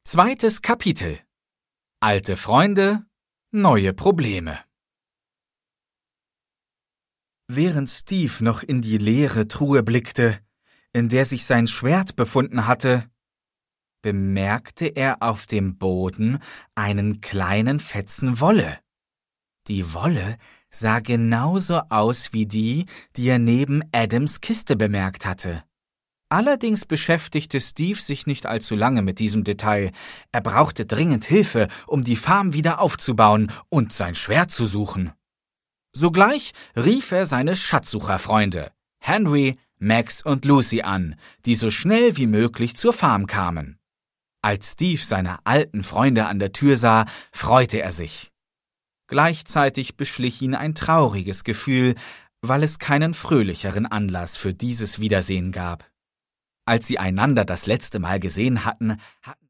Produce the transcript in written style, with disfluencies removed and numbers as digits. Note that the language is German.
Zweites Kapitel. Alte Freunde, neue Probleme. Während Steve noch in die leere Truhe blickte, in der sich sein Schwert befunden hatte, bemerkte er auf dem Boden einen kleinen Fetzen Wolle. Die Wolle sah genauso aus wie die er neben Adams Kiste bemerkt hatte. Allerdings beschäftigte Steve sich nicht allzu lange mit diesem Detail. Er brauchte dringend Hilfe, um die Farm wieder aufzubauen und sein Schwert zu suchen. Sogleich rief er seine Schatzsucherfreunde, Henry, Max und Lucy an, die so schnell wie möglich zur Farm kamen. Als Steve seine alten Freunde an der Tür sah, freute er sich. Gleichzeitig beschlich ihn ein trauriges Gefühl, weil es keinen fröhlicheren Anlass für dieses Wiedersehen gab. Als sie einander das letzte Mal gesehen hatten